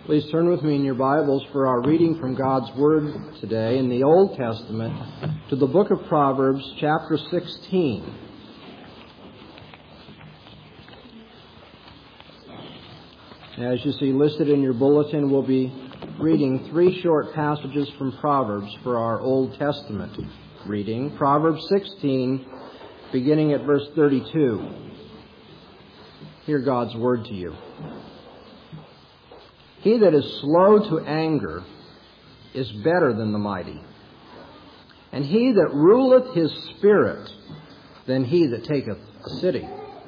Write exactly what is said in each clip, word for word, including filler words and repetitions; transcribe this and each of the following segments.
Please turn with me in your Bibles for our reading from God's Word today in the Old Testament to the book of Proverbs, chapter sixteen. As you see listed in your bulletin, we'll be reading three short passages from Proverbs for our Old Testament reading. Proverbs sixteen, beginning at verse thirty-two. Hear God's Word to you. He that is slow to anger is better than the mighty, and he that ruleth his spirit than he that taketh a city.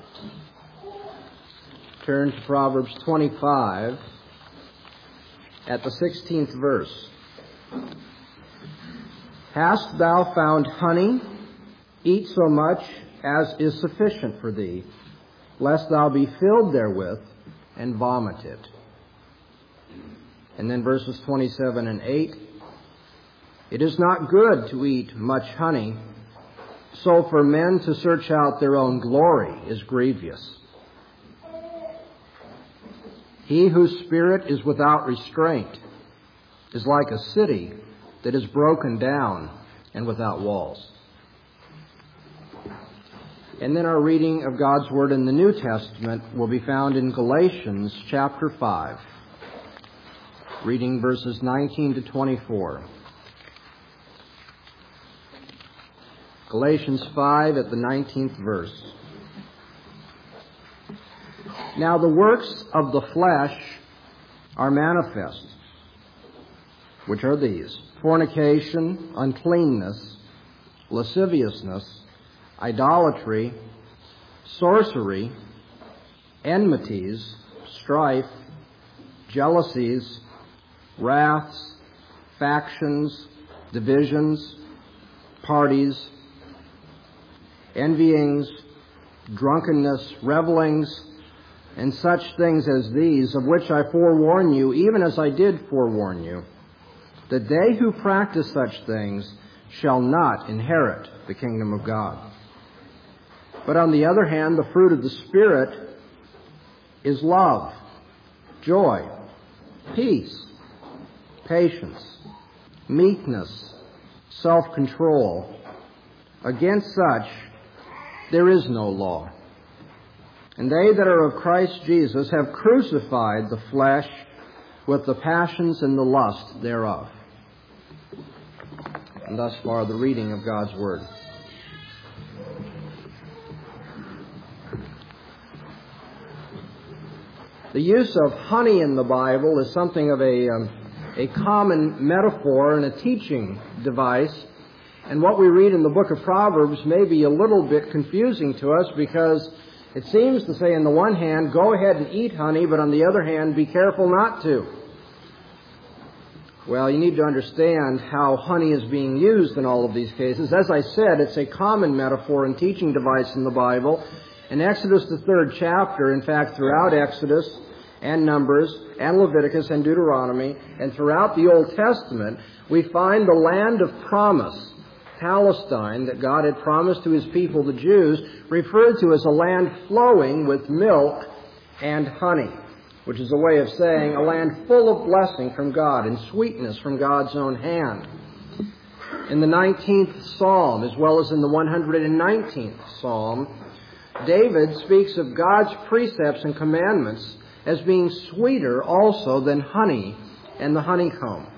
Turn to Proverbs twenty-five at the sixteenth verse. Hast thou found honey? Eat so much as is sufficient for thee, lest thou be filled therewith and vomit it. And then verses twenty-seven and eight. It is not good to eat much honey, so for men to search out their own glory is grievous. He whose spirit is without restraint is like a city that is broken down and without walls. And then our reading of God's Word in the New Testament will be found in Galatians chapter five. Reading verses nineteen to twenty-four. Galatians five at the nineteenth verse. Now the works of the flesh are manifest, which are these: fornication, uncleanness, lasciviousness, idolatry, sorcery, enmities, strife, jealousies, wraths, factions, divisions, parties, envyings, drunkenness, revelings, and such things as these, of which I forewarn you, even as I did forewarn you, that they who practice such things shall not inherit the kingdom of God. But on the other hand, the fruit of the Spirit is love, joy, peace, patience, meekness, self-control. Against such there is no law. And they that are of Christ Jesus have crucified the flesh with the passions and the lust thereof. And thus far the reading of God's Word. The use of honey in the Bible is something of a, um, a common metaphor and a teaching device. And what we read in the book of Proverbs may be a little bit confusing to us, because it seems to say, on the one hand, go ahead and eat honey, but on the other hand, be careful not to. Well, you need to understand how honey is being used in all of these cases. As I said, it's a common metaphor and teaching device in the Bible. In Exodus, the third chapter, in fact, throughout Exodus and Numbers and Leviticus and Deuteronomy, and throughout the Old Testament, we find the land of promise, Palestine, that God had promised to His people, the Jews, referred to as a land flowing with milk and honey, which is a way of saying a land full of blessing from God and sweetness from God's own hand. In the nineteenth Psalm, as well as in the one hundred nineteenth Psalm, David speaks of God's precepts and commandments as being sweeter also than honey and the honeycomb.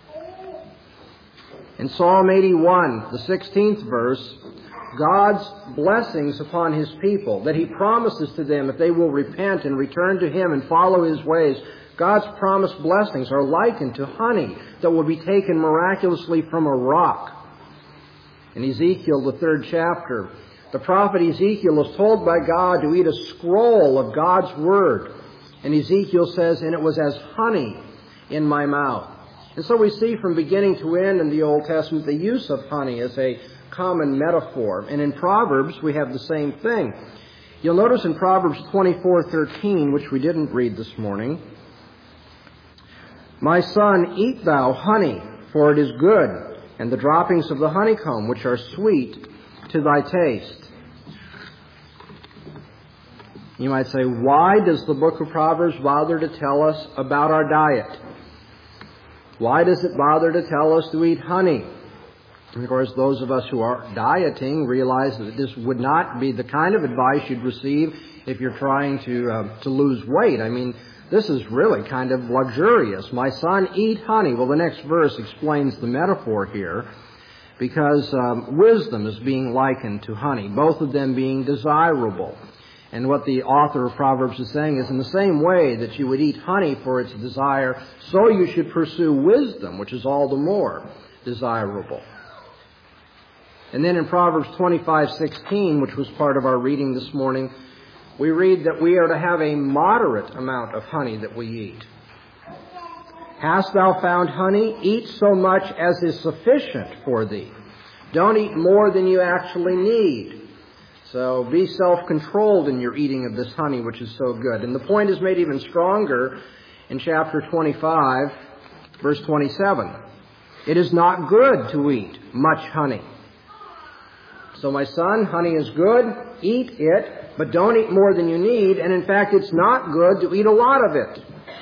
In Psalm eighty-one, the sixteenth verse, God's blessings upon His people, that He promises to them if they will repent and return to Him and follow His ways, God's promised blessings are likened to honey that will be taken miraculously from a rock. In Ezekiel, the third chapter, the prophet Ezekiel is told by God to eat a scroll of God's Word. And Ezekiel says, and it was as honey in my mouth. And so we see from beginning to end in the Old Testament the use of honey as a common metaphor. And in Proverbs we have the same thing. You'll notice in Proverbs twenty-four thirteen, which we didn't read this morning, My son, eat thou honey, for it is good, and the droppings of the honeycomb, which are sweet to thy taste. You might say, why does the book of Proverbs bother to tell us about our diet? Why does it bother to tell us to eat honey? And of course, those of us who are dieting realize that this would not be the kind of advice you'd receive if you're trying to uh, to lose weight. I mean, this is really kind of luxurious. My son, eat honey. Well, the next verse explains the metaphor here, because um, wisdom is being likened to honey, both of them being desirable. And what the author of Proverbs is saying is, in the same way that you would eat honey for its desire, so you should pursue wisdom, which is all the more desirable. And then in Proverbs twenty-five sixteen, which was part of our reading this morning, we read that we are to have a moderate amount of honey that we eat. Hast thou found honey? Eat so much as is sufficient for thee. Don't eat more than you actually need. So be self-controlled in your eating of this honey, which is so good. And the point is made even stronger in chapter twenty-five, verse twenty-seven. It is not good to eat much honey. So my son, honey is good, eat it, but don't eat more than you need. And in fact, it's not good to eat a lot of it.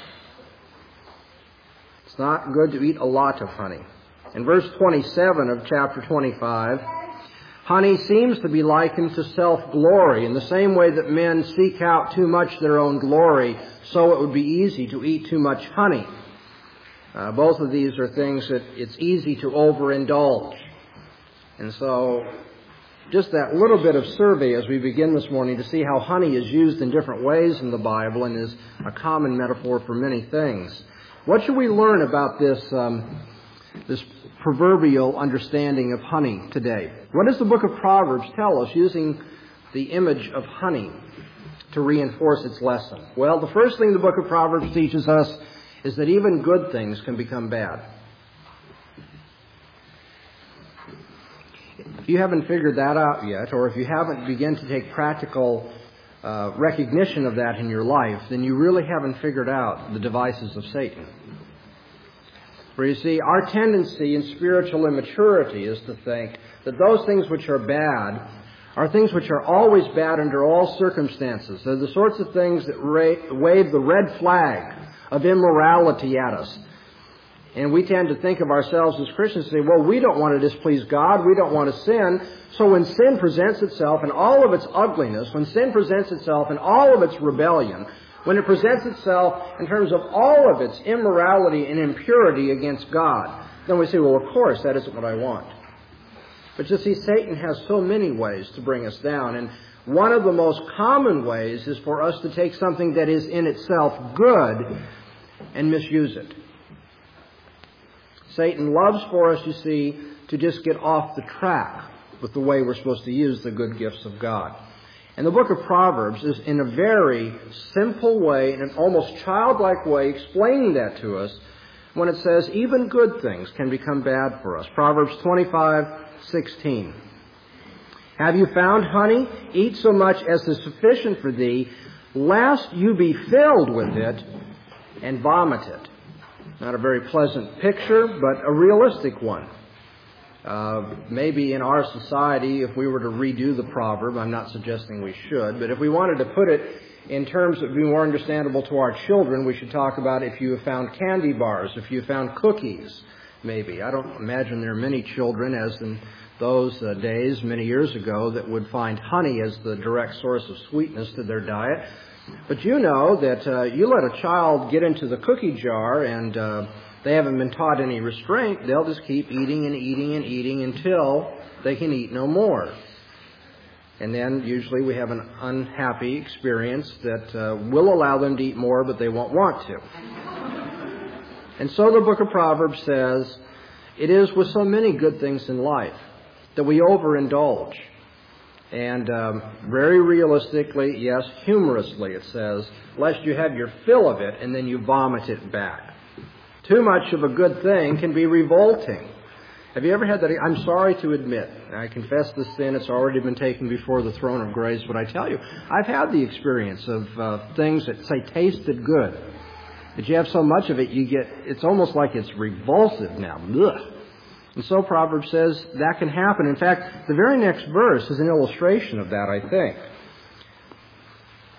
It's not good to eat a lot of honey. In verse twenty-seven of chapter twenty-five, honey seems to be likened to self-glory. In the same way that men seek out too much their own glory, so it would be easy to eat too much honey. Uh, both of these are things that it's easy to overindulge. And so just that little bit of survey as we begin this morning to see how honey is used in different ways in the Bible and is a common metaphor for many things. What should we learn about this um, this proverbial understanding of honey today? What does the book of Proverbs tell us using the image of honey to reinforce its lesson? Well, the first thing the book of Proverbs teaches us is that even good things can become bad. If you haven't figured that out yet, or if you haven't begun to take practical uh, recognition of that in your life, then you really haven't figured out the devices of Satan. For you see, our tendency in spiritual immaturity is to think that those things which are bad are things which are always bad under all circumstances. They're the sorts of things that ra- wave the red flag of immorality at us. And we tend to think of ourselves as Christians and say, well, we don't want to displease God, we don't want to sin. So when sin presents itself in all of its ugliness, when sin presents itself in all of its rebellion, when it presents itself in terms of all of its immorality and impurity against God, then we say, well, of course, that isn't what I want. But you see, Satan has so many ways to bring us down. And one of the most common ways is for us to take something that is in itself good and misuse it. Satan loves for us, you see, to just get off the track with the way we're supposed to use the good gifts of God. And the book of Proverbs is in a very simple way, in an almost childlike way, explaining that to us when it says even good things can become bad for us. Proverbs twenty-five sixteen. Have you found honey? Eat so much as is sufficient for thee, lest you be filled with it and vomit it. Not a very pleasant picture, but a realistic one. Uh, maybe in our society, if we were to redo the proverb, I'm not suggesting we should, but if we wanted to put it in terms that would be more understandable to our children, we should talk about if you have found candy bars, if you have found cookies, maybe. I don't imagine there are many children, as in those uh, days many years ago, that would find honey as the direct source of sweetness to their diet. But you know that uh, you let a child get into the cookie jar and uh, they haven't been taught any restraint, they'll just keep eating and eating and eating until they can eat no more. And then usually we have an unhappy experience that uh, will allow them to eat more, but they won't want to. And so the book of Proverbs says, it is with so many good things in life that we overindulge. And um, very realistically, yes, humorously, it says, lest you have your fill of it and then you vomit it back. Too much of a good thing can be revolting. Have you ever had that? I'm sorry to admit, I confess this sin, it's already been taken before the throne of grace, but I tell you, I've had the experience of uh, things that, say, tasted good. But you have so much of it, you get, it's almost like it's revulsive now. Ugh. And so Proverbs says that can happen. In fact, the very next verse is an illustration of that, I think.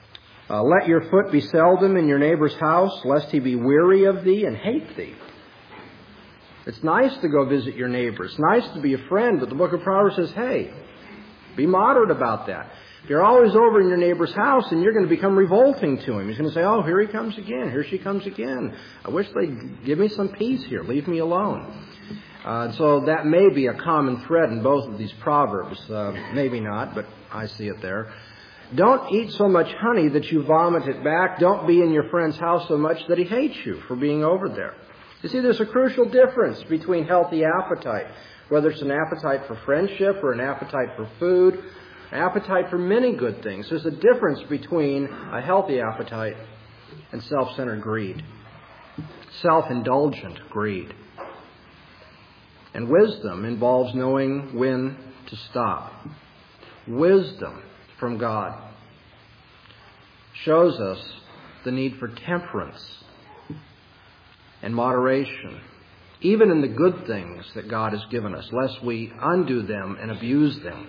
Uh, let your foot be seldom in your neighbor's house, lest he be weary of thee and hate thee. It's nice to go visit your neighbor. It's nice to be a friend, but the book of Proverbs says, hey, be moderate about that. If you're always over in your neighbor's house, and you're going to become revolting to him. He's going to say, oh, here he comes again. Here she comes again. I wish they'd give me some peace here. Leave me alone. Uh, so that may be a common thread in both of these Proverbs. Uh, maybe not, but I see it there. Don't eat so much honey that you vomit it back. Don't be in your friend's house so much that he hates you for being over there. You see, there's a crucial difference between healthy appetite, whether it's an appetite for friendship or an appetite for food, appetite for many good things. There's a difference between a healthy appetite and self-centered greed, self-indulgent greed. And wisdom involves knowing when to stop. Wisdom from God shows us the need for temperance and moderation, even in the good things that God has given us, lest we undo them and abuse them.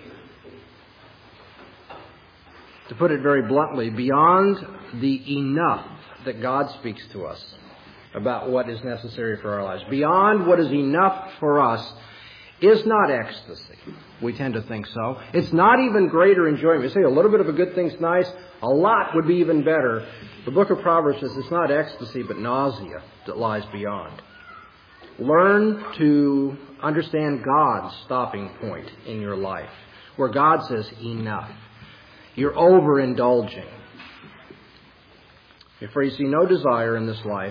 To put it very bluntly, beyond the enough that God speaks to us about what is necessary for our lives, beyond what is enough for us, is not ecstasy. We tend to think so. It's not even greater enjoyment. You say a little bit of a good thing's nice, a lot would be even better. The book of Proverbs says it's not ecstasy but nausea that lies beyond. Learn to understand God's stopping point in your life, where God says enough. You're overindulging. For you see, no desire in this life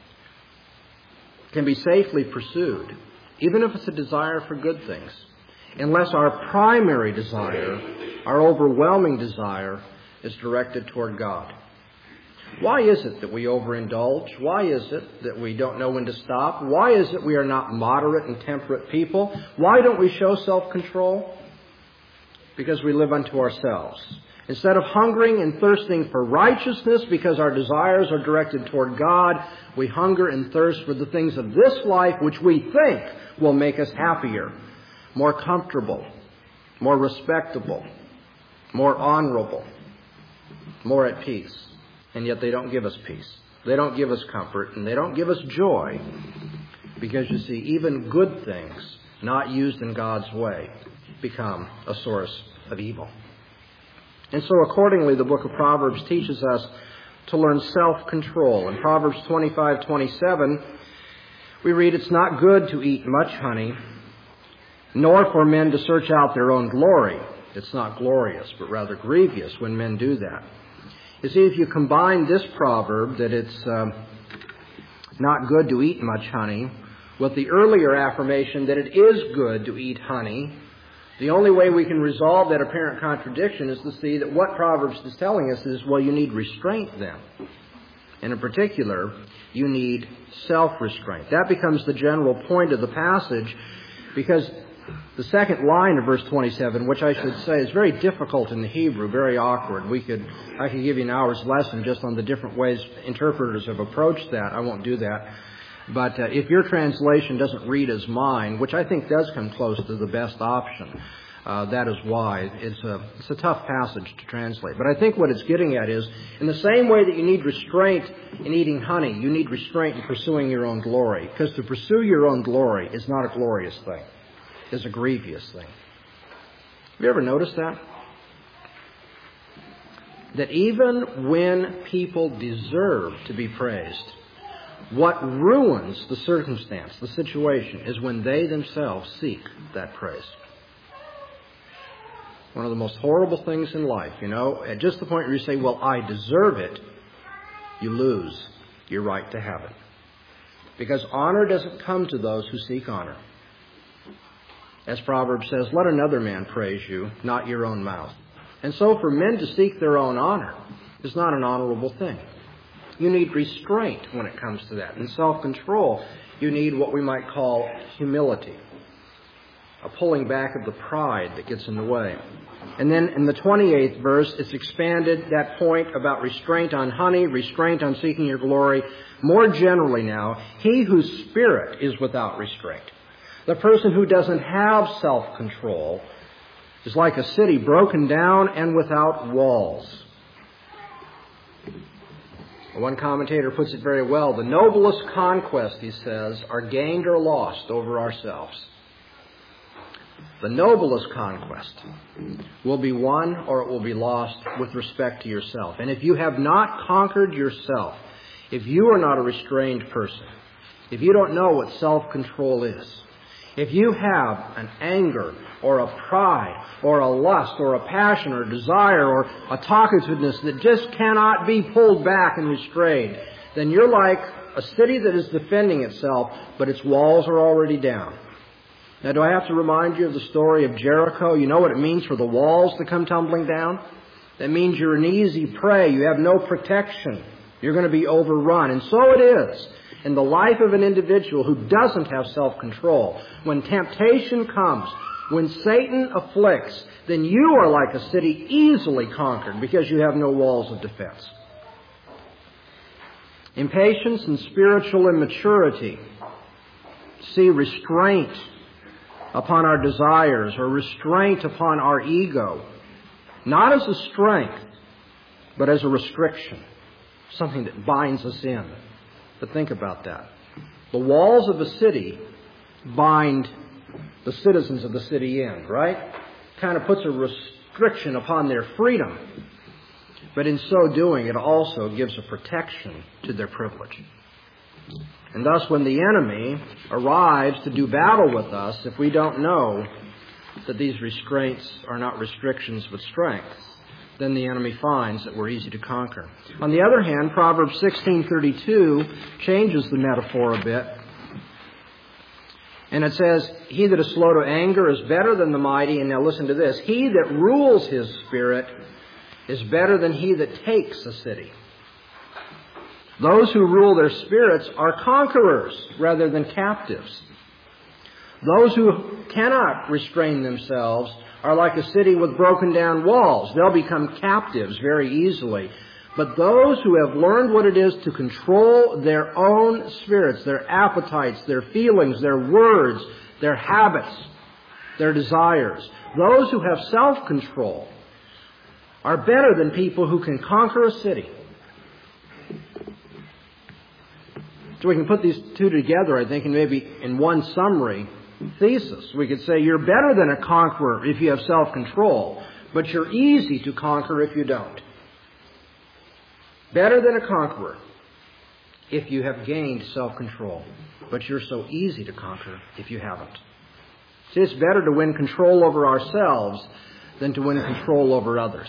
can be safely pursued, even if it's a desire for good things, unless our primary desire, our overwhelming desire, is directed toward God. Why is it that we overindulge? Why is it that we don't know when to stop? Why is it we are not moderate and temperate people? Why don't we show self-control? Because we live unto ourselves. Instead of hungering and thirsting for righteousness because our desires are directed toward God, we hunger and thirst for the things of this life which we think will make us happier, more comfortable, more respectable, more honorable, more at peace. And yet they don't give us peace. They don't give us comfort, and they don't give us joy. Because you see, even good things not used in God's way become a source of evil. And so accordingly, the book of Proverbs teaches us to learn self-control. In Proverbs twenty-five twenty-seven, we read, it's not good to eat much honey, nor for men to search out their own glory. It's not glorious, but rather grievous when men do that. You see, if you combine this proverb, that it's uh, not good to eat much honey, with the earlier affirmation that it is good to eat honey, the only way we can resolve that apparent contradiction is to see that what Proverbs is telling us is, well, you need restraint then. And in particular, you need self-restraint. That becomes the general point of the passage, because the second line of verse twenty-seven, which I should say is very difficult in the Hebrew, very awkward. We could, I could give you an hour's lesson just on the different ways interpreters have approached that. I won't do that. But uh, if your translation doesn't read as mine, which I think does come close to the best option, uh, that is why. It's a, it's a tough passage to translate. But I think what it's getting at is, in the same way that you need restraint in eating honey, you need restraint in pursuing your own glory. Because to pursue your own glory is not a glorious thing. It's a grievous thing. Have you ever noticed that? That even when people deserve to be praised, what ruins the circumstance, the situation, is when they themselves seek that praise. One of the most horrible things in life, you know, at just the point where you say, well, I deserve it, you lose your right to have it. Because honor doesn't come to those who seek honor. As Proverbs says, let another man praise you, not your own mouth. And so for men to seek their own honor is not an honorable thing. You need restraint when it comes to that. In self-control, you need what we might call humility, a pulling back of the pride that gets in the way. And then in the twenty-eighth verse, it's expanded that point about restraint on honey, restraint on seeking your glory. More generally now, he whose spirit is without restraint, the person who doesn't have self-control, is like a city broken down and without walls. One commentator puts it very well. The noblest conquest, he says, are gained or lost over ourselves. The noblest conquest will be won or it will be lost with respect to yourself. And if you have not conquered yourself, if you are not a restrained person, if you don't know what self-control is, if you have an anger or a pride or a lust or a passion or a desire or a talkativeness that just cannot be pulled back and restrained, then you're like a city that is defending itself, but its walls are already down. Now, do I have to remind you of the story of Jericho? You know what it means for the walls to come tumbling down? That means you're an easy prey. You have no protection. You're going to be overrun. And so it is in the life of an individual who doesn't have self-control. When temptation comes, when Satan afflicts, then you are like a city easily conquered because you have no walls of defense. Impatience and spiritual immaturity see restraint upon our desires or restraint upon our ego, not as a strength, but as a restriction, something that binds us in. But think about that. The walls of a city bind the citizens of the city in, right? Kind of puts a restriction upon their freedom. But in so doing, it also gives a protection to their privilege. And thus, when the enemy arrives to do battle with us, if we don't know that these restraints are not restrictions but strengths, then the enemy finds that we're easy to conquer. On the other hand, Proverbs sixteen thirty-two changes the metaphor a bit. And it says, he that is slow to anger is better than the mighty. And now listen to this. He that rules his spirit is better than he that takes a city. Those who rule their spirits are conquerors rather than captives. Those who cannot restrain themselves are like a city with broken down walls. They'll become captives very easily. But those who have learned what it is to control their own spirits, their appetites, their feelings, their words, their habits, their desires, those who have self-control are better than people who can conquer a city. So we can put these two together, I think, and maybe in one summary thesis. We could say you're better than a conqueror if you have self-control, but you're easy to conquer if you don't. Better than a conqueror if you have gained self-control, but you're so easy to conquer if you haven't. See, it's better to win control over ourselves than to win control over others.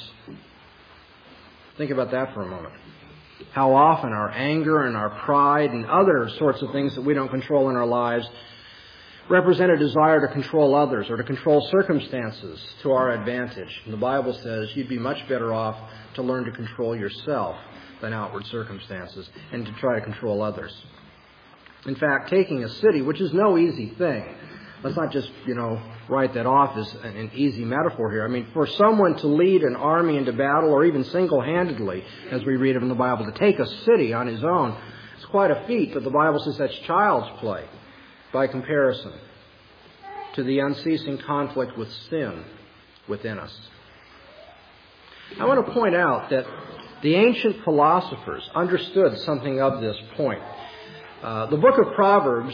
Think about that for a moment. How often our anger and our pride and other sorts of things that we don't control in our lives represent a desire to control others or to control circumstances to our advantage. And the Bible says you'd be much better off to learn to control yourself than outward circumstances and to try to control others. In fact, taking a city, which is no easy thing, let's not just, you know, write that off as an easy metaphor here. I mean, for someone to lead an army into battle, or even single-handedly, as we read of in the Bible, to take a city on his own, it's quite a feat, but the Bible says that's child's play by comparison to the unceasing conflict with sin within us. I want to point out that the ancient philosophers understood something of this point. Uh, the book of Proverbs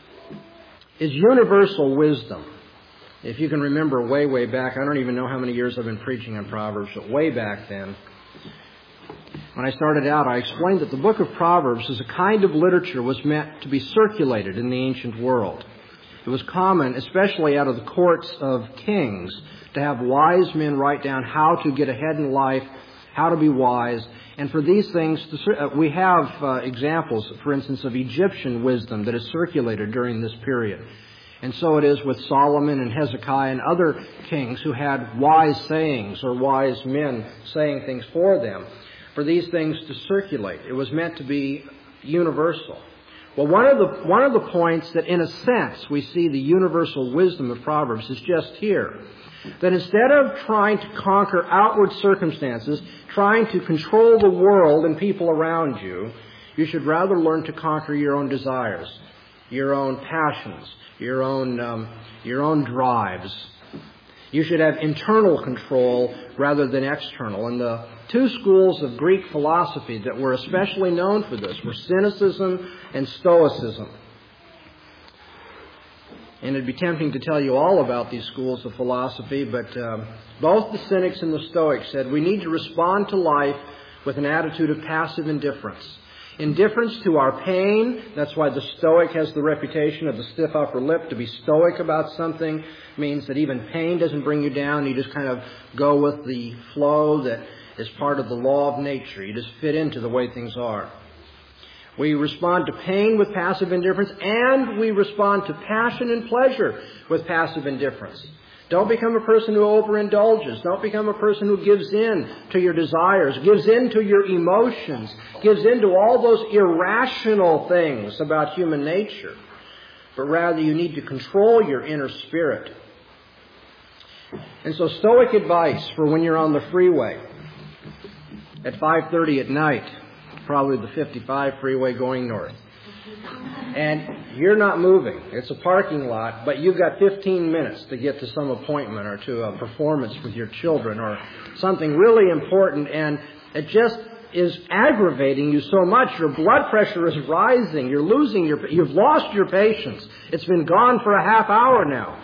is universal wisdom. If you can remember way, way back, I don't even know how many years I've been preaching on Proverbs, but way back then, when I started out, I explained that the book of Proverbs as a kind of literature was meant to be circulated in the ancient world. It was common, especially out of the courts of kings, to have wise men write down how to get ahead in life, how to be wise. And for these things, we have uh, examples, for instance, of Egyptian wisdom that is circulated during this period. And so it is with Solomon and Hezekiah and other kings who had wise sayings or wise men saying things for them, for these things to circulate. It was meant to be universal. Well, one of the one of the points that, in a sense, we see the universal wisdom of Proverbs is just here. That instead of trying to conquer outward circumstances, trying to control the world and people around you, you should rather learn to conquer your own desires, your own passions, your own um, your own drives. You should have internal control rather than external. And the two schools of Greek philosophy that were especially known for this were Cynicism and Stoicism. And it'd be tempting to tell you all about these schools of philosophy, but um, both the Cynics and the Stoics said we need to respond to life with an attitude of passive indifference. Indifference to our pain. That's why the Stoic has the reputation of the stiff upper lip. To be stoic about something means that even pain doesn't bring you down. You just kind of go with the flow that is part of the law of nature. You just fit into the way things are. We respond to pain with passive indifference, and we respond to passion and pleasure with passive indifference. Don't become a person who overindulges. Don't become a person who gives in to your desires, gives in to your emotions, gives in to all those irrational things about human nature. But rather, you need to control your inner spirit. And so, Stoic advice for when you're on the freeway at five thirty at night, probably the fifty-five freeway going north. And you're not moving. It's a parking lot, but you've got fifteen minutes to get to some appointment or to a performance with your children or something really important, and it just is aggravating you so much. Your blood pressure is rising. You're losing your, you've lost your patience. It's been gone for a half hour now.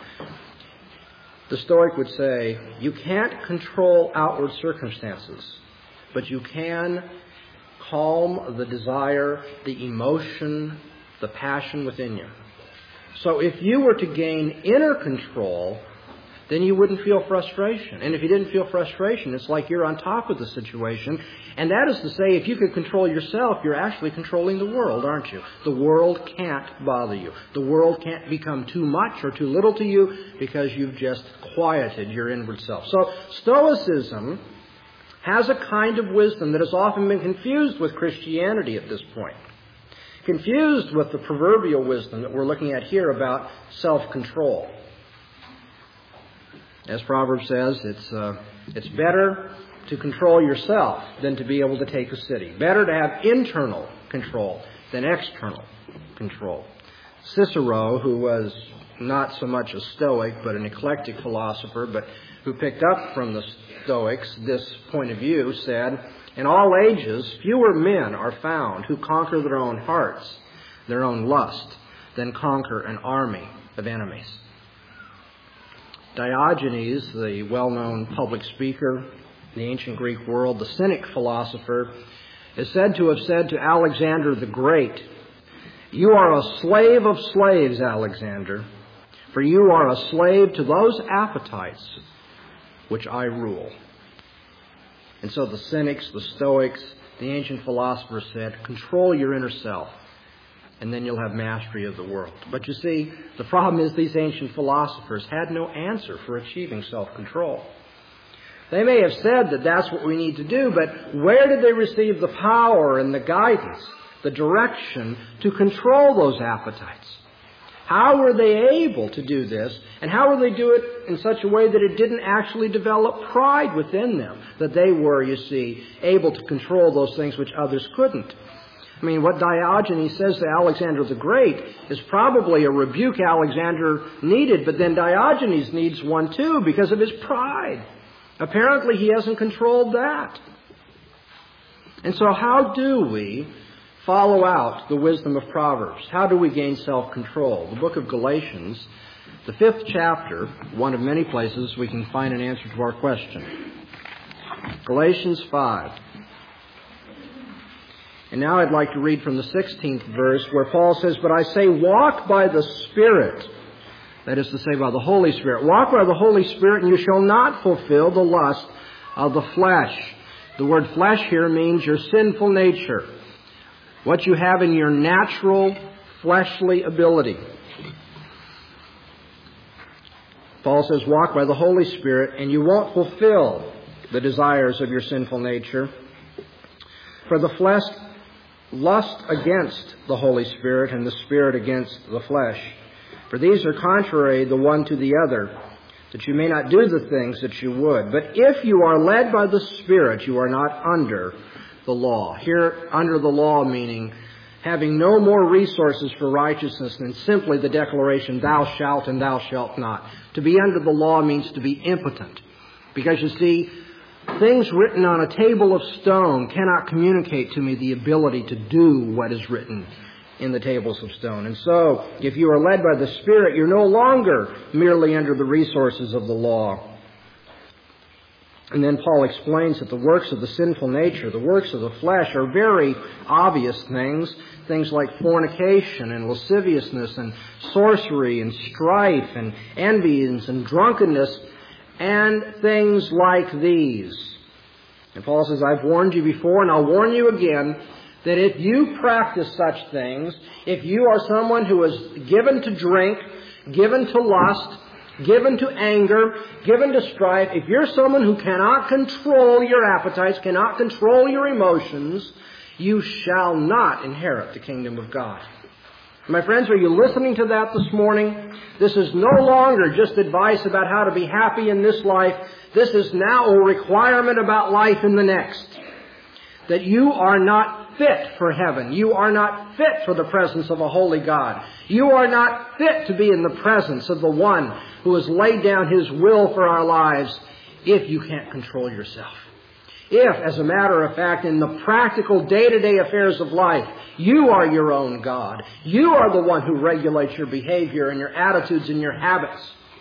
The Stoic would say, you can't control outward circumstances, but you can calm the desire, the emotion, the passion within you. So if you were to gain inner control, then you wouldn't feel frustration. And if you didn't feel frustration, it's like you're on top of the situation. And that is to say, if you could control yourself, you're actually controlling the world, aren't you? The world can't bother you. The world can't become too much or too little to you because you've just quieted your inward self. So Stoicism has a kind of wisdom that has often been confused with Christianity at this point. Confused with the proverbial wisdom that we're looking at here about self-control. As Proverbs says, it's uh, it's better to control yourself than to be able to take a city. Better to have internal control than external control. Cicero, who was not so much a Stoic but an eclectic philosopher, but who picked up from the Stoics this point of view, said, in all ages, fewer men are found who conquer their own hearts, their own lust, than conquer an army of enemies. Diogenes, the well-known public speaker in the ancient Greek world, the Cynic philosopher, is said to have said to Alexander the Great, you are a slave of slaves, Alexander, for you are a slave to those appetites which I rule. And so the Cynics, the Stoics, the ancient philosophers said, control your inner self, and then you'll have mastery of the world. But you see, the problem is these ancient philosophers had no answer for achieving self-control. They may have said that that's what we need to do, but where did they receive the power and the guidance, the direction to control those appetites? How were they able to do this? And how were they do it in such a way that it didn't actually develop pride within them? That they were, you see, able to control those things which others couldn't. I mean, what Diogenes says to Alexander the Great is probably a rebuke Alexander needed, but then Diogenes needs one too because of his pride. Apparently he hasn't controlled that. And so how do we follow out the wisdom of Proverbs? How do we gain self-control? The book of Galatians, the fifth chapter, one of many places we can find an answer to our question. Galatians five. And now I'd like to read from the sixteenth verse where Paul says, but I say walk by the Spirit. That is to say, by the Holy Spirit. Walk by the Holy Spirit and you shall not fulfill the lust of the flesh. The word flesh here means your sinful nature. What you have in your natural fleshly ability. Paul says, walk by the Holy Spirit and you won't fulfill the desires of your sinful nature. For the flesh lust against the Holy Spirit and the Spirit against the flesh. For these are contrary the one to the other, that you may not do the things that you would. But if you are led by the Spirit, you are not under the law. Here, under the law meaning having no more resources for righteousness than simply the declaration, thou shalt and thou shalt not. To be under the law means to be impotent. Because you see, things written on a table of stone cannot communicate to me the ability to do what is written in the tables of stone. And so, if you are led by the Spirit, you're no longer merely under the resources of the law. And then Paul explains that the works of the sinful nature, the works of the flesh, are very obvious things. Things like fornication and lasciviousness and sorcery and strife and envyings and drunkenness and things like these. And Paul says, I've warned you before and I'll warn you again that if you practice such things, if you are someone who is given to drink, given to lust, given to anger, given to strife, if you're someone who cannot control your appetites, cannot control your emotions, you shall not inherit the kingdom of God. My friends, are you listening to that this morning? This is no longer just advice about how to be happy in this life. This is now a requirement about life in the next. That you are not fit for heaven. You are not fit for the presence of a holy God. You are not fit to be in the presence of the one who has laid down His will for our lives if you can't control yourself. If, as a matter of fact, in the practical day-to-day affairs of life, you are your own God. You are the one who regulates your behavior and your attitudes and your habits.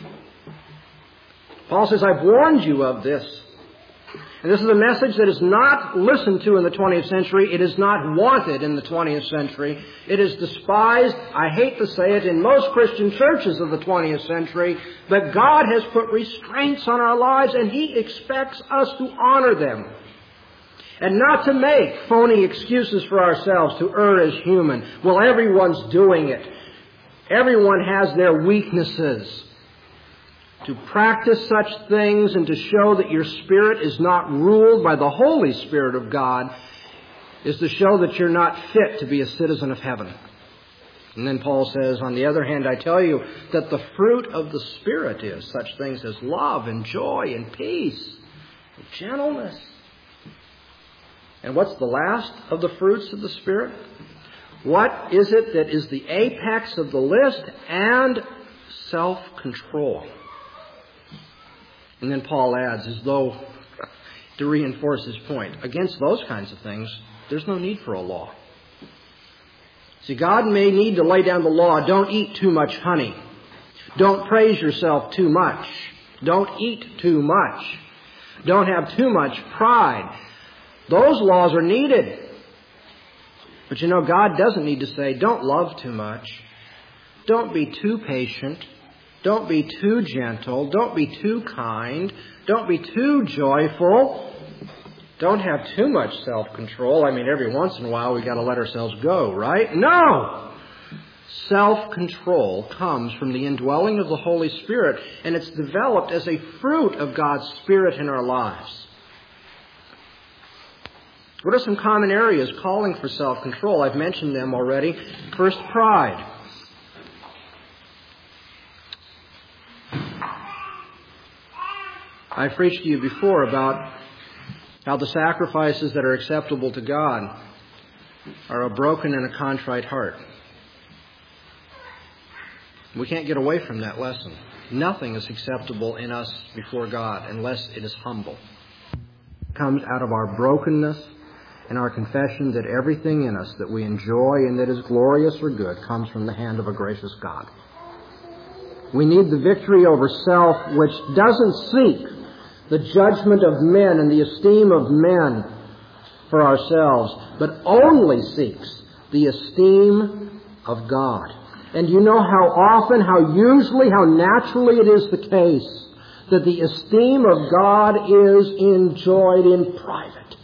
Paul says, I've warned you of this. And this is a message that is not listened to in the twentieth century. It is not wanted in the twentieth century. It is despised, I hate to say it, in most Christian churches of the twentieth century. But God has put restraints on our lives, and He expects us to honor them. And not to make phony excuses for ourselves to err as human. Well, everyone's doing it. Everyone has their weaknesses. To practice such things and to show that your spirit is not ruled by the Holy Spirit of God is to show that you're not fit to be a citizen of heaven. And then Paul says, on the other hand, I tell you that the fruit of the Spirit is such things as love and joy and peace and gentleness. And what's the last of the fruits of the Spirit? What is it that is the apex of the list? And self-control. And then Paul adds, as though to reinforce his point, against those kinds of things, there's no need for a law. See, God may need to lay down the law, don't eat too much honey. Don't praise yourself too much. Don't eat too much. Don't have too much pride. Those laws are needed. But you know, God doesn't need to say, don't love too much. Don't be too patient. Don't be too gentle. Don't be too kind. Don't be too joyful. Don't have too much self-control. I mean, every once in a while we've got to let ourselves go, right? No! Self-control comes from the indwelling of the Holy Spirit, and it's developed as a fruit of God's Spirit in our lives. What are some common areas calling for self-control? I've mentioned them already. First, pride. I've preached to you before about how the sacrifices that are acceptable to God are a broken and a contrite heart. We can't get away from that lesson. Nothing is acceptable in us before God unless it is humble. It comes out of our brokenness and our confession that everything in us that we enjoy and that is glorious or good comes from the hand of a gracious God. We need the victory over self, which doesn't seek the judgment of men and the esteem of men for ourselves, but only seeks the esteem of God. And you know how often, how usually, how naturally it is the case that the esteem of God is enjoyed in private.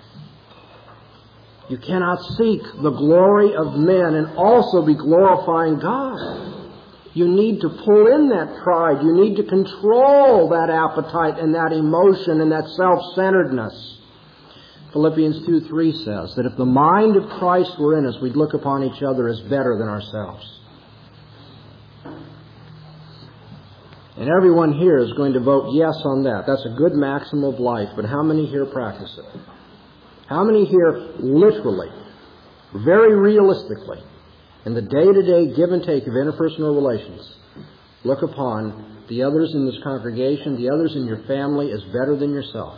You cannot seek the glory of men and also be glorifying God. You need to pull in that pride. You need to control that appetite and that emotion and that self-centeredness. Philippians two three says that if the mind of Christ were in us, we'd look upon each other as better than ourselves. And everyone here is going to vote yes on that. That's a good maxim of life. But how many here practice it? How many here literally very realistically, in the day-to-day give and take of interpersonal relations, look upon the others in this congregation, the others in your family, as better than yourself.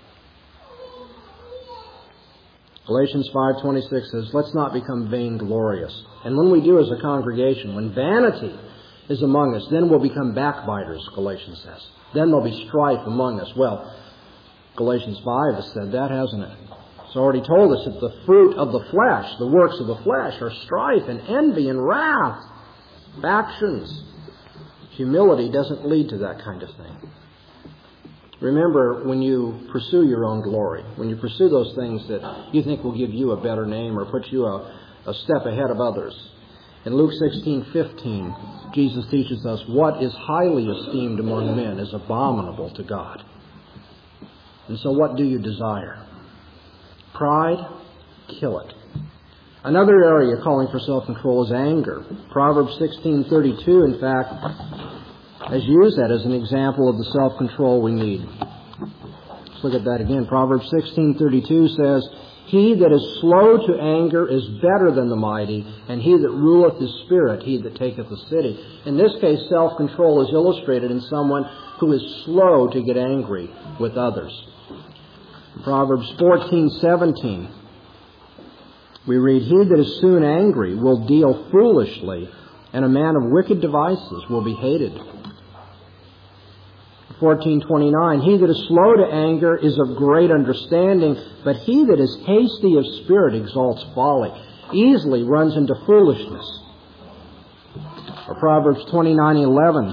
Galatians five twenty-six says, let's not become vainglorious. And when we do as a congregation, when vanity is among us, then we'll become backbiters, Galatians says. Then there'll be strife among us. Well, Galatians five has said that, hasn't it? It's already told us that the fruit of the flesh, the works of the flesh, are strife and envy and wrath, factions. Humility doesn't lead to that kind of thing. Remember, when you pursue your own glory, when you pursue those things that you think will give you a better name or put you a, a step ahead of others. In Luke sixteen fifteen, Jesus teaches us what is highly esteemed among men is abominable to God. And so what do you desire? Pride? Kill it. Another area calling for self-control is anger. Proverbs sixteen thirty-two, in fact, has used that as an example of the self-control we need. Let's look at that again. Proverbs sixteen thirty-two says, he that is slow to anger is better than the mighty, and he that ruleth his spirit, he that taketh a city. In this case, self-control is illustrated in someone who is slow to get angry with others. Proverbs fourteen seventeen, we read, he that is soon angry will deal foolishly, and a man of wicked devices will be hated. fourteen twenty-nine, he that is slow to anger is of great understanding, but he that is hasty of spirit exalts folly, easily runs into foolishness. Or Proverbs twenty-nine eleven,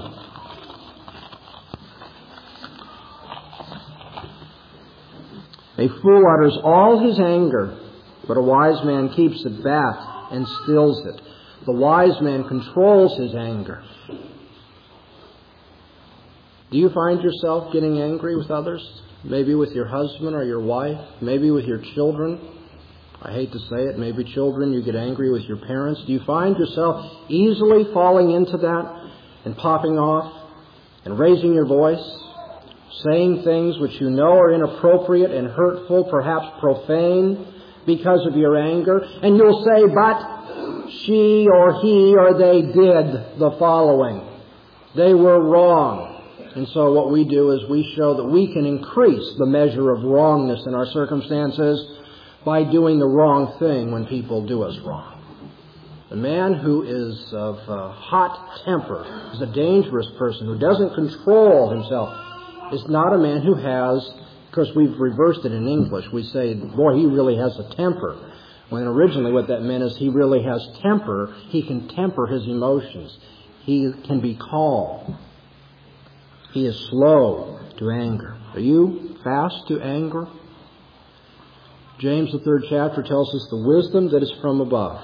a fool utters all his anger, but a wise man keeps it back and stills it. The wise man controls his anger. Do you find yourself getting angry with others? Maybe with your husband or your wife? Maybe with your children? I hate to say it, maybe children, you get angry with your parents. Do you find yourself easily falling into that and popping off and raising your voice, saying things which you know are inappropriate and hurtful, perhaps profane, because of your anger? And you'll say, but she or he or they did the following. They were wrong. And so what we do is we show that we can increase the measure of wrongness in our circumstances by doing the wrong thing when people do us wrong. The man who is of uh, hot temper is a dangerous person who doesn't control himself. Is not a man who has, of course we've reversed it in English. We say, boy, he really has a temper. When originally what that meant is he really has temper. He can temper his emotions. He can be calm. He is slow to anger. Are you fast to anger? James, the third chapter, tells us the wisdom that is from above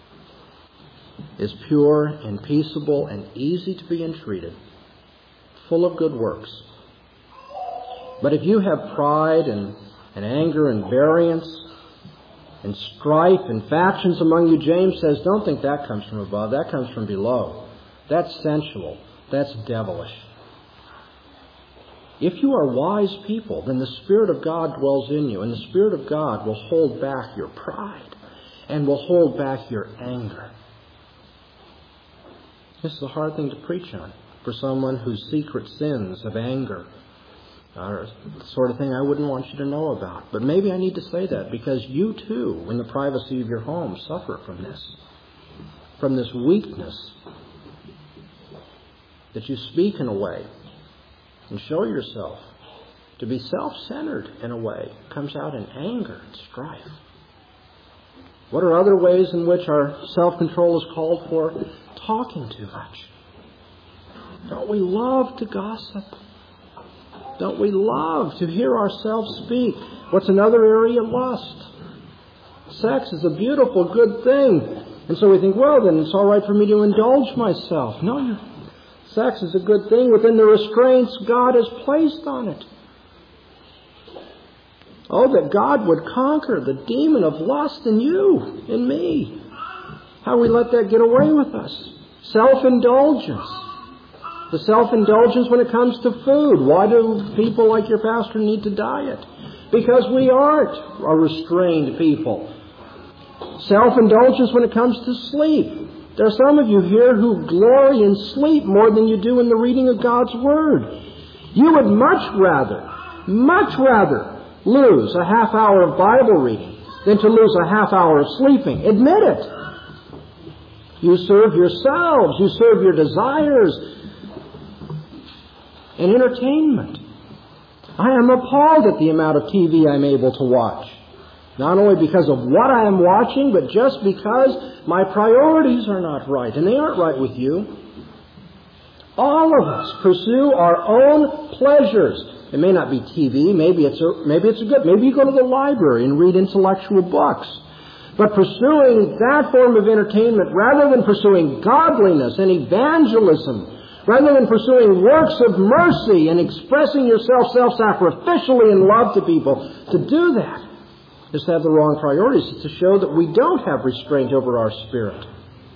is pure and peaceable and easy to be entreated, full of good works. But if you have pride and, and anger and variance and strife and factions among you, James says, don't think that comes from above. That comes from below. That's sensual. That's devilish. If you are wise people, then the Spirit of God dwells in you, and the Spirit of God will hold back your pride and will hold back your anger. This is a hard thing to preach on for someone whose secret sins of anger are the sort of thing I wouldn't want you to know about. But maybe I need to say that because you too, in the privacy of your home, suffer from this, from this weakness that you speak in a way and show yourself to be self-centered in a way. It comes out in anger and strife. What are other ways in which our self-control is called for? Talking too much. Don't we love to gossip? Don't we love to hear ourselves speak? What's another area? Lust. Sex is a beautiful, good thing. And so we think, well, then it's all right for me to indulge myself. No, you're Sex is a good thing within the restraints God has placed on it. Oh, that God would conquer the demon of lust in you, in me. How we let that get away with us. Self-indulgence. The self-indulgence when it comes to food. Why do people like your pastor need to diet? Because we aren't a restrained people. Self-indulgence when it comes to sleep. There are some of you here who glory in sleep more than you do in the reading of God's Word. You would much rather, much rather lose a half hour of Bible reading than to lose a half hour of sleeping. Admit it. You serve yourselves. You serve your desires and entertainment. I am appalled at the amount of T V I'm able to watch. Not only because of what I am watching, but just because my priorities are not right. And they aren't right with you. All of us pursue our own pleasures. It may not be T V. Maybe it's a, maybe it's a good. Maybe you go to the library and read intellectual books. But pursuing that form of entertainment rather than pursuing godliness and evangelism, rather than pursuing works of mercy and expressing yourself self-sacrificially in love to people, to do that is to have the wrong priorities. It's to show that we don't have restraint over our spirit.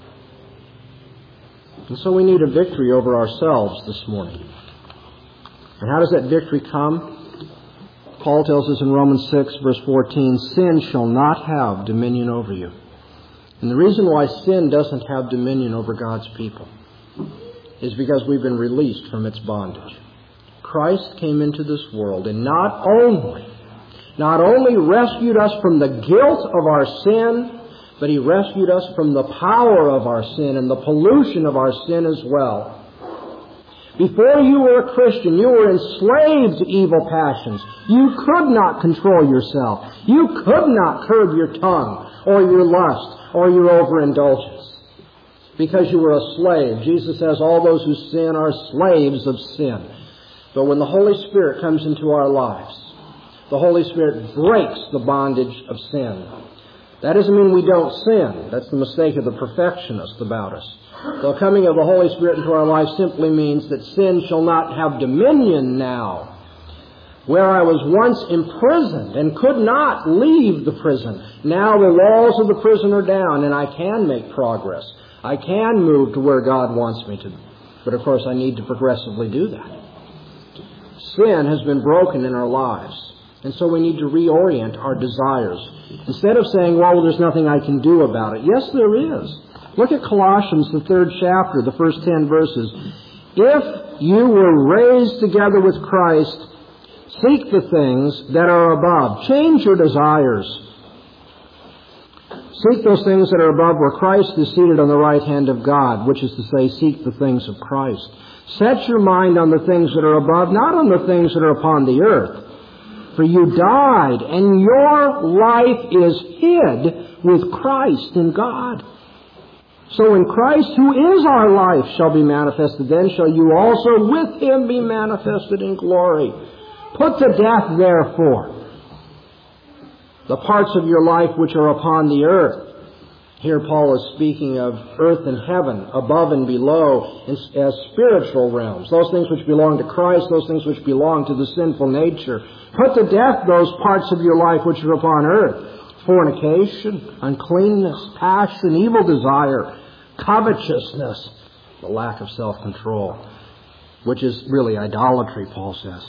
And so we need a victory over ourselves this morning. And how does that victory come? Paul tells us in Romans six, verse fourteen, sin shall not have dominion over you. And the reason why sin doesn't have dominion over God's people is because we've been released from its bondage. Christ came into this world and not only, not only rescued us from the guilt of our sin, but He rescued us from the power of our sin and the pollution of our sin as well. Before you were a Christian, you were enslaved to evil passions. You could not control yourself. You could not curb your tongue or your lust or your overindulgence because you were a slave. Jesus says all those who sin are slaves of sin. But when the Holy Spirit comes into our lives, the Holy Spirit breaks the bondage of sin. That doesn't mean we don't sin. That's the mistake of the perfectionist about us. The coming of the Holy Spirit into our life simply means that sin shall not have dominion now. Where I was once imprisoned and could not leave the prison, now the walls of the prison are down and I can make progress. I can move to where God wants me to. But of course I need to progressively do that. Sin has been broken in our lives. And so we need to reorient our desires. Instead of saying, well, there's nothing I can do about it. Yes, there is. Look at Colossians, the third chapter, the first ten verses. If you were raised together with Christ, seek the things that are above. Change your desires. Seek those things that are above where Christ is seated on the right hand of God, which is to say, seek the things of Christ. Set your mind on the things that are above, not on the things that are upon the earth. For you died, and your life is hid with Christ in God. So when Christ, who is our life, shall be manifested, then shall you also with Him be manifested in glory. Put to death, therefore, the parts of your life which are upon the earth. Here Paul is speaking of earth and heaven, above and below, as spiritual realms. Those things which belong to Christ, those things which belong to the sinful nature. Put to death those parts of your life which are upon earth. Fornication, uncleanness, passion, evil desire, covetousness, the lack of self-control, which is really idolatry, Paul says.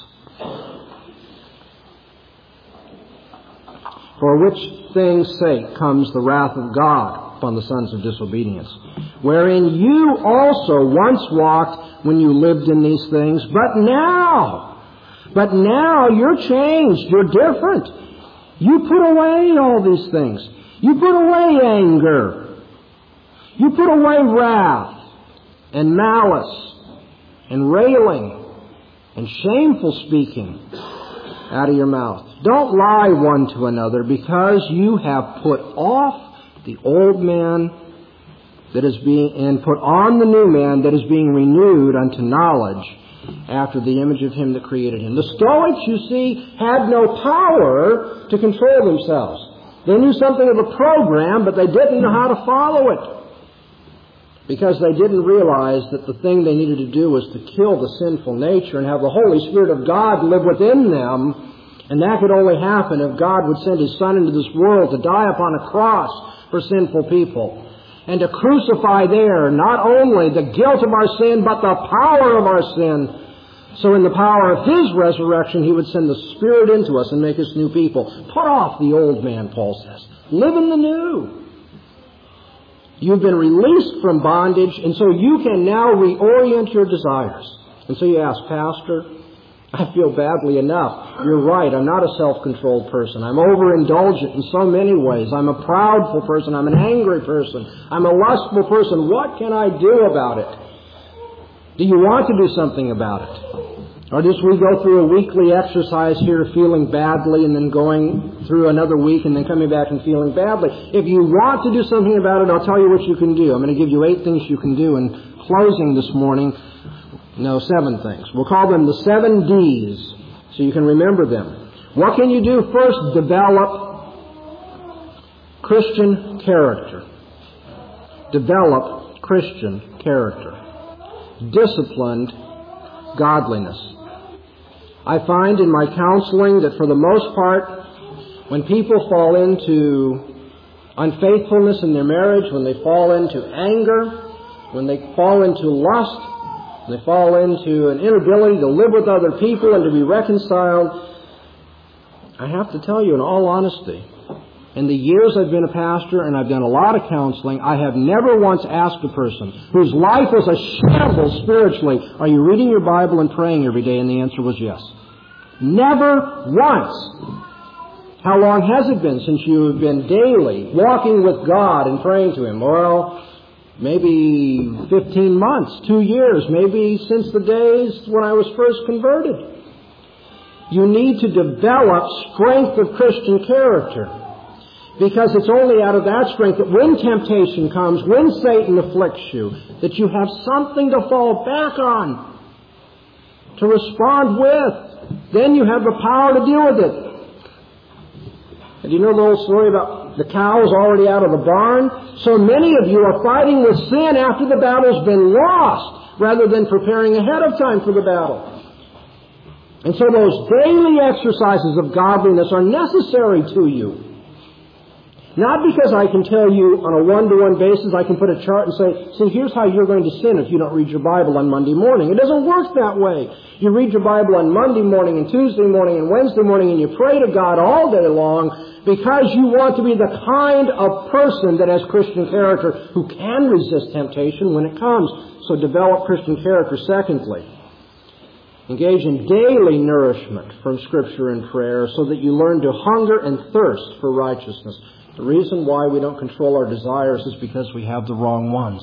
For which things' sake comes the wrath of God upon the sons of disobedience, wherein you also once walked when you lived in these things, but now, but now you're changed, you're different. You put away all these things. You put away anger. You put away wrath and malice and railing and shameful speaking out of your mouth. Don't lie one to another, because you have put off the old man that is being, and put on the new man that is being renewed unto knowledge after the image of Him that created him. The Stoics, you see, had no power to control themselves. They knew something of a program, but they didn't know how to follow it, because they didn't realize that the thing they needed to do was to kill the sinful nature and have the Holy Spirit of God live within them. And that could only happen if God would send His Son into this world to die upon a cross for sinful people, and to crucify there not only the guilt of our sin, but the power of our sin, So in the power of His resurrection, He would send the Spirit into us and make us new people. Put off the old man, Paul says. Live in the new. You've been released from bondage, and so you can now reorient your desires. And so you ask, Pastor, I feel badly enough. You're right, I'm not a self-controlled person. I'm overindulgent in so many ways. I'm a proudful person. I'm an angry person. I'm a lustful person. What can I do about it? Do you want to do something about it? Or just we go through a weekly exercise here feeling badly and then going through another week and then coming back and feeling badly? If you want to do something about it, I'll tell you what you can do. I'm going to give you eight things you can do in closing this morning. No, seven things. We'll call them the seven D's so you can remember them. What can you do? First, develop Christian character. Develop Christian character. Disciplined godliness. I find in my counseling that for the most part, when people fall into unfaithfulness in their marriage, when they fall into anger, when they fall into lust, when they fall into an inability to live with other people and to be reconciled, I have to tell you in all honesty, in the years I've been a pastor and I've done a lot of counseling, I have never once asked a person whose life was a shambles spiritually, are you reading your Bible and praying every day? And the answer was yes. Never once. How long has it been since you have been daily walking with God and praying to Him? Well, maybe fifteen months, two years, maybe since the days when I was first converted. You need to develop strength of Christian character. Because it's only out of that strength that when temptation comes, when Satan afflicts you, that you have something to fall back on, to respond with. Then you have the power to deal with it. And you know the old story about the cows already out of the barn? So many of you are fighting with sin after the battle's been lost, rather than preparing ahead of time for the battle. And so those daily exercises of godliness are necessary to you. Not because I can tell you on a one-to-one basis, I can put a chart and say, see, here's how you're going to sin if you don't read your Bible on Monday morning. It doesn't work that way. You read your Bible on Monday morning and Tuesday morning and Wednesday morning and you pray to God all day long because you want to be the kind of person that has Christian character who can resist temptation when it comes. So develop Christian character. Secondly, engage in daily nourishment from Scripture and prayer so that you learn to hunger and thirst for righteousness. The reason why we don't control our desires is because we have the wrong ones.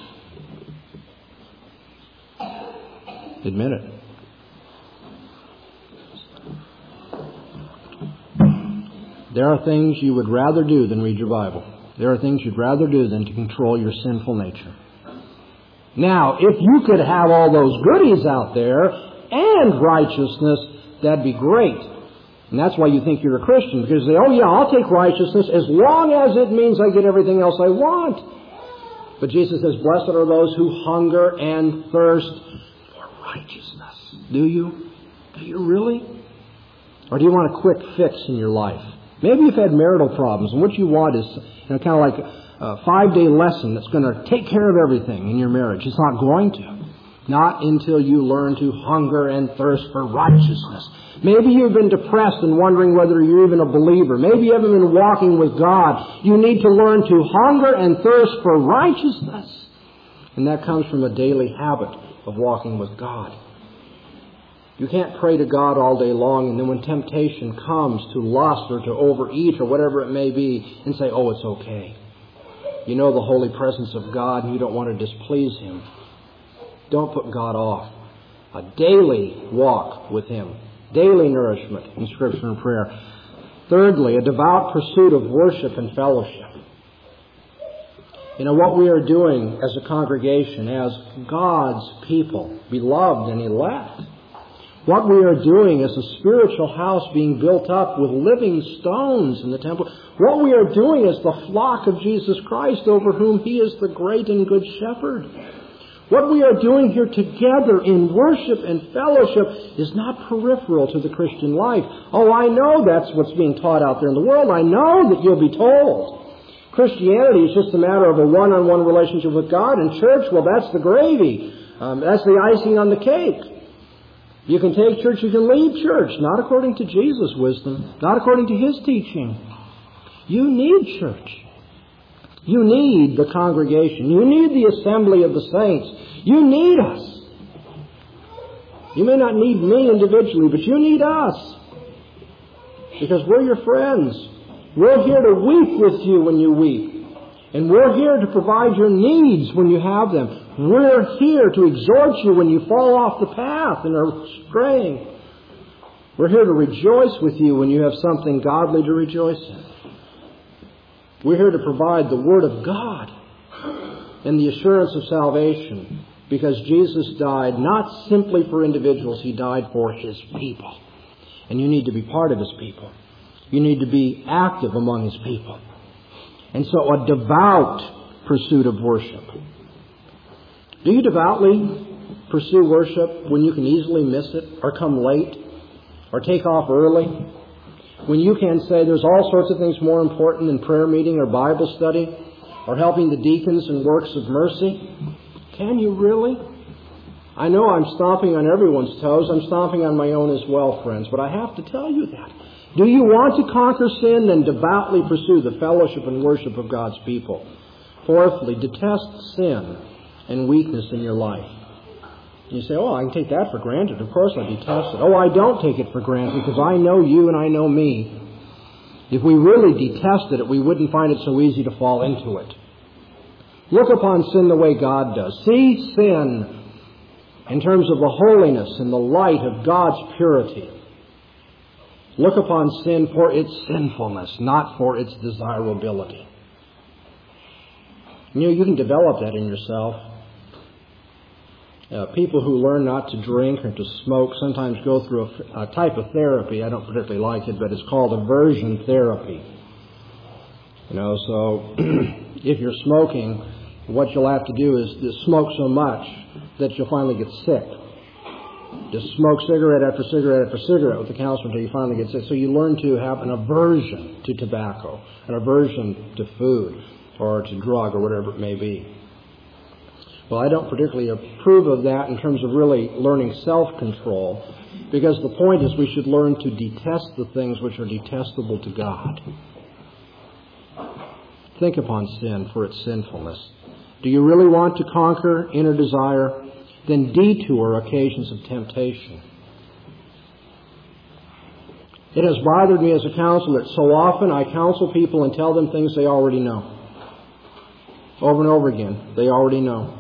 Admit it. There are things you would rather do than read your Bible. There are things you'd rather do than to control your sinful nature. Now, if you could have all those goodies out there and righteousness, that'd be great. And that's why you think you're a Christian, because they say, oh yeah, I'll take righteousness as long as it means I get everything else I want. But Jesus says, blessed are those who hunger and thirst for righteousness. Do you? Do you really? Or do you want a quick fix in your life? Maybe you've had marital problems, and what you want is you know, kind of like a five-day lesson that's going to take care of everything in your marriage. It's not going to. Not until you learn to hunger and thirst for righteousness. Maybe you've been depressed and wondering whether you're even a believer. Maybe you haven't been walking with God. You need to learn to hunger and thirst for righteousness. And that comes from a daily habit of walking with God. You can't pray to God all day long and then when temptation comes to lust or to overeat or whatever it may be and say, oh, it's okay. You know the holy presence of God and you don't want to displease Him. Don't put God off. A daily walk with Him. Daily nourishment in Scripture and prayer. Thirdly, a devout pursuit of worship and fellowship. You know, what we are doing as a congregation, as God's people, beloved and elect, what we are doing as a spiritual house being built up with living stones in the temple, what we are doing is the flock of Jesus Christ over whom He is the great and good shepherd. What we are doing here together in worship and fellowship is not peripheral to the Christian life. Oh, I know that's what's being taught out there in the world. I know that you'll be told. Christianity is just a matter of a one-on-one relationship with God. And church, well, that's the gravy. Um, that's the icing on the cake. You can take church, you can leave church, not according to Jesus' wisdom, not according to His teaching. You need church. You need the congregation. You need the assembly of the saints. You need us. You may not need me individually, but you need us. Because we're your friends. We're here to weep with you when you weep. And we're here to provide your needs when you have them. We're here to exhort you when you fall off the path and are straying. We're here to rejoice with you when you have something godly to rejoice in. We're here to provide the Word of God and the assurance of salvation, because Jesus died not simply for individuals, He died for His people. And you need to be part of His people. You need to be active among His people. And so a devout pursuit of worship. Do you devoutly pursue worship when you can easily miss it, or come late, or take off early? When you can say there's all sorts of things more important than prayer meeting or Bible study, or helping the deacons in works of mercy? Can you really? I know I'm stomping on everyone's toes. I'm stomping on my own as well, friends. But I have to tell you that. Do you want to conquer sin? Then devoutly pursue the fellowship and worship of God's people. Fourthly, detest sin and weakness in your life. You say, oh, I can take that for granted. Of course I detest it. Oh, I don't take it for granted, because I know you and I know me. If we really detested it, we wouldn't find it so easy to fall into it. Look upon sin the way God does. See sin in terms of the holiness and the light of God's purity. Look upon sin for its sinfulness, not for its desirability. You know, you can develop that in yourself. Uh, people who learn not to drink or to smoke sometimes go through a, a type of therapy. I don't particularly like it, but it's called aversion therapy. You know, so if you're smoking, what you'll have to do is to smoke so much that you'll finally get sick. Just smoke cigarette after cigarette after cigarette with the counselor until you finally get sick. So you learn to have an aversion to tobacco, an aversion to food, or to drug, or whatever it may be. Well, I don't particularly approve of that in terms of really learning self-control, because the point is we should learn to detest the things which are detestable to God. Think upon sin for its sinfulness. Do you really want to conquer inner desire? Then detour occasions of temptation. It has bothered me as a counselor that so often I counsel people and tell them things they already know. Over and over again, they already know.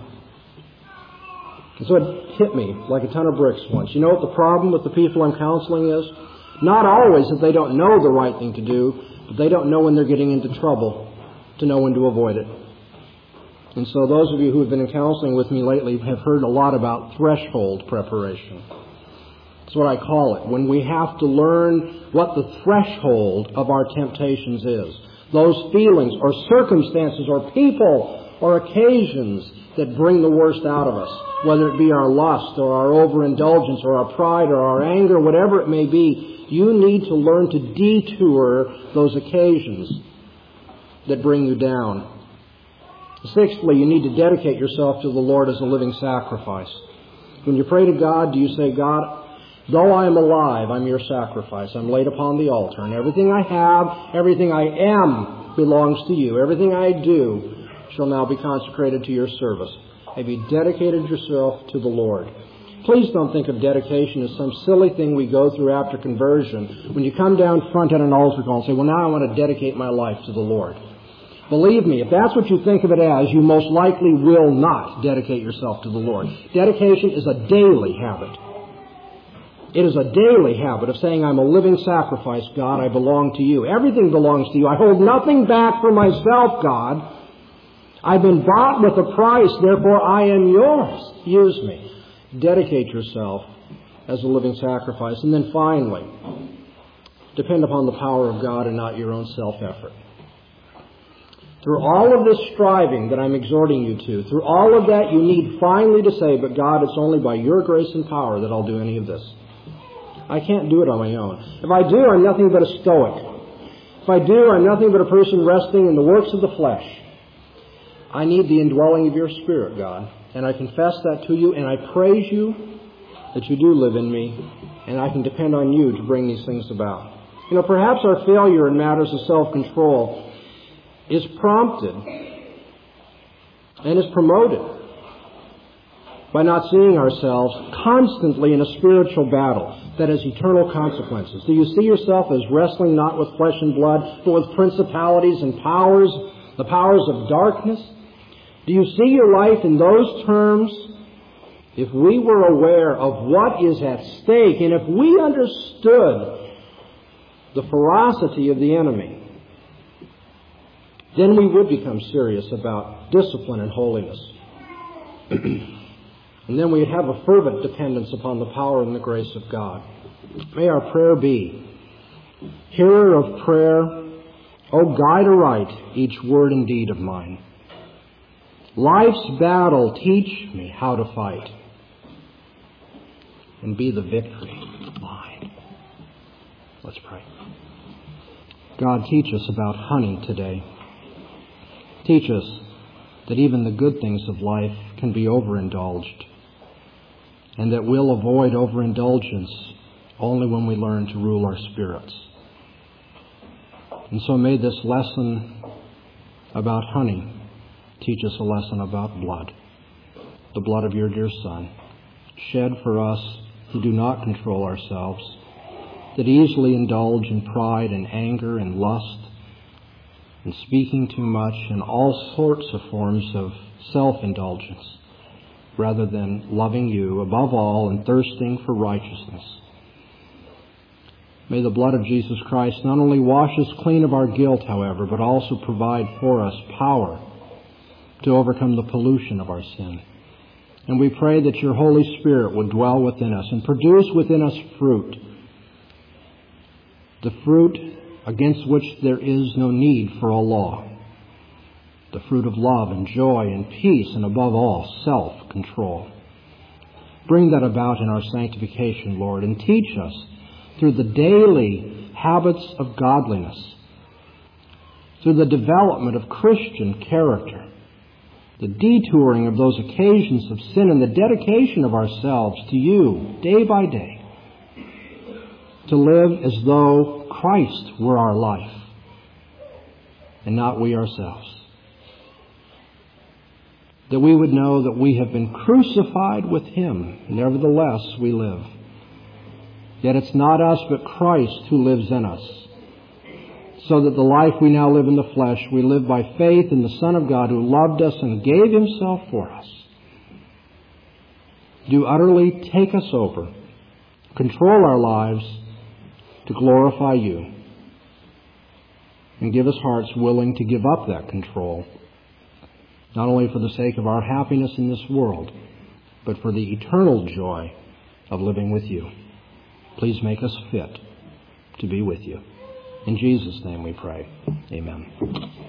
And so it hit me like a ton of bricks once. You know what the problem with the people I'm counseling is? Not always that they don't know the right thing to do, but they don't know when they're getting into trouble to know when to avoid it. And so those of you who have been in counseling with me lately have heard a lot about threshold preparation. That's what I call it. When we have to learn what the threshold of our temptations is. Those feelings or circumstances or people or occasions that bring the worst out of us. Whether it be our lust or our overindulgence or our pride or our anger, whatever it may be, you need to learn to detour those occasions that bring you down. Sixthly, you need to dedicate yourself to the Lord as a living sacrifice. When you pray to God, do you say, God, though I am alive, I'm your sacrifice. I'm laid upon the altar, and everything I have, everything I am belongs to you. Everything I do shall now be consecrated to your service. Have you dedicated yourself to the Lord? Please don't think of dedication as some silly thing we go through after conversion. When you come down front at an altar call and say, well, now I want to dedicate my life to the Lord. Believe me, if that's what you think of it as, you most likely will not dedicate yourself to the Lord. Dedication is a daily habit. It is a daily habit of saying, I'm a living sacrifice, God, I belong to you. Everything belongs to you. I hold nothing back for myself, God. I've been bought with a price, therefore I am yours. Use me. Dedicate yourself as a living sacrifice. And then finally, depend upon the power of God and not your own self-effort. Through all of this striving that I'm exhorting you to, through all of that, you need finally to say, but God, it's only by your grace and power that I'll do any of this. I can't do it on my own. If I do, I'm nothing but a stoic. If I do, I'm nothing but a person resting in the works of the flesh. I need the indwelling of your Spirit, God. And I confess that to you, and I praise you that you do live in me, and I can depend on you to bring these things about. You know, perhaps our failure in matters of self-control is prompted and is promoted by not seeing ourselves constantly in a spiritual battle that has eternal consequences. Do you see yourself as wrestling not with flesh and blood, but with principalities and powers, the powers of darkness? Do you see your life in those terms? If we were aware of what is at stake, and if we understood the ferocity of the enemy, then we would become serious about discipline and holiness. And then we'd have a fervent dependence upon the power and the grace of God. May our prayer be, hearer of prayer, O guide aright each word and deed of mine. Life's battle, teach me how to fight, and be the victory mine. Let's pray. God, teach us about honey today. Teach us that even the good things of life can be overindulged, and that we'll avoid overindulgence only when we learn to rule our spirits. And so may this lesson about honey teach us a lesson about blood, the blood of your dear Son, shed for us who do not control ourselves, that easily indulge in pride and anger and lust, and speaking too much, and all sorts of forms of self-indulgence, rather than loving you above all and thirsting for righteousness. May the blood of Jesus Christ not only wash us clean of our guilt, however, but also provide for us power to overcome the pollution of our sin. And we pray that your Holy Spirit would dwell within us and produce within us fruit, the fruit against which there is no need for a law, the fruit of love and joy and peace, and above all, self-control. Bring that about in our sanctification, Lord, and teach us through the daily habits of godliness, through the development of Christian character, the detouring of those occasions of sin, and the dedication of ourselves to you day by day, to live as though Christ were our life and not we ourselves. That we would know that we have been crucified with Him, nevertheless we live. Yet it's not us but Christ who lives in us, so that the life we now live in the flesh, we live by faith in the Son of God who loved us and gave Himself for us. Do utterly take us over, control our lives to glorify you, and give us hearts willing to give up that control, not only for the sake of our happiness in this world, but for the eternal joy of living with you. Please make us fit to be with you. In Jesus' name we pray. Amen.